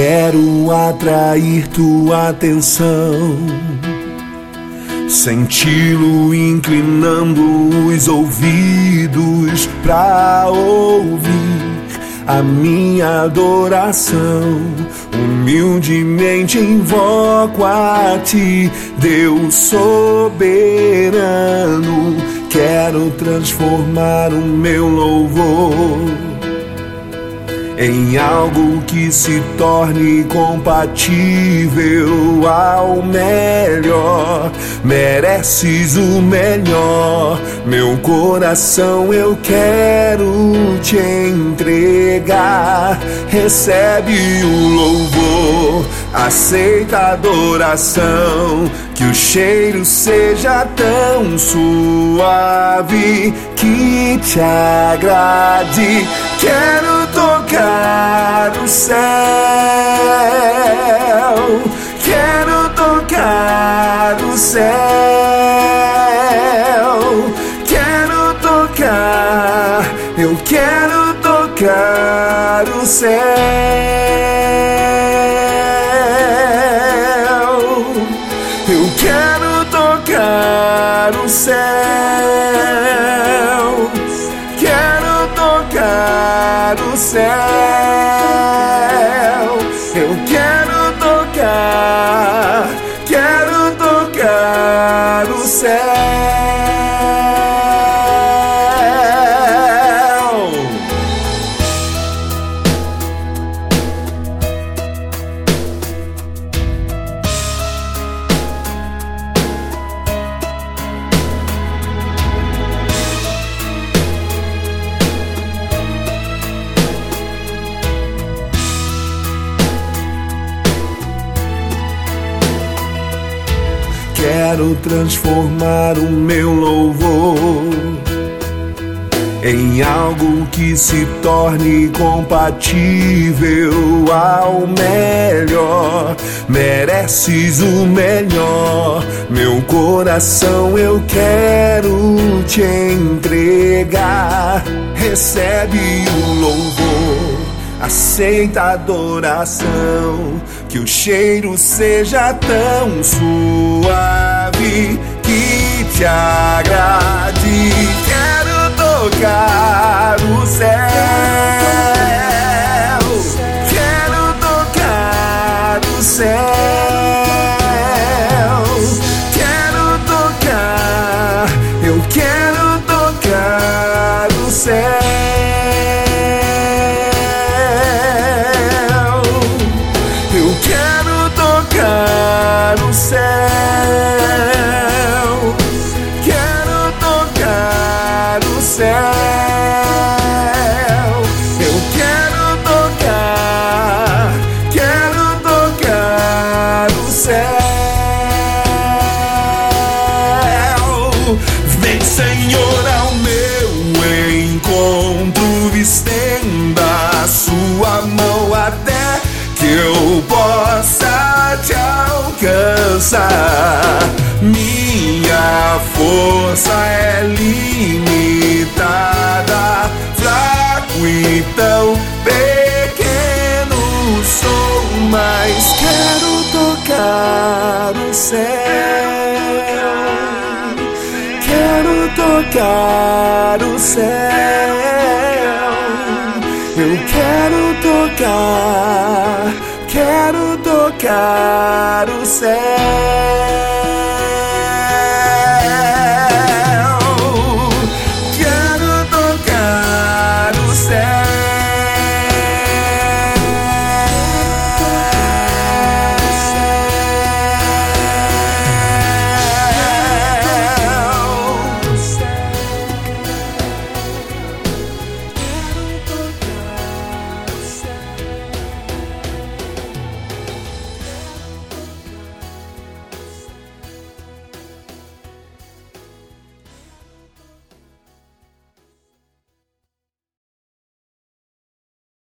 Quero atrair tua atenção, senti-lo inclinando os ouvidos pra ouvir a minha adoração. Humildemente invoco a ti, Deus soberano. Quero transformar o meu louvor em algo que se torne compatível ao melhor. Mereces o melhor, meu coração eu quero te entregar. Recebe o louvor, aceita a adoração, que o cheiro seja tão suave que te agrade. Quero tocar o céu, quero tocar o céu, quero tocar, eu quero tocar o céu, eu quero tocar o céu, quero tocar o céu, eu quero tocar o céu. Quero transformar o meu louvor em algo que se torne compatível ao melhor. Mereces o melhor, meu coração eu quero te entregar. Recebe o louvor, aceita a adoração, que o cheiro seja tão suave que te agrade. Quero tocar o céu, quero tocar o céu, quero tocar, eu quero tocar o céu. O céu, quero tocar o céu, eu quero tocar o céu. Vem, Senhor, ao meu encontro, estenda a sua mão até que eu possa te alcançar. Minha força é limitada, fraco e tão pequeno sou, mas quero tocar o céu, quero tocar o céu, eu quero tocar o céu.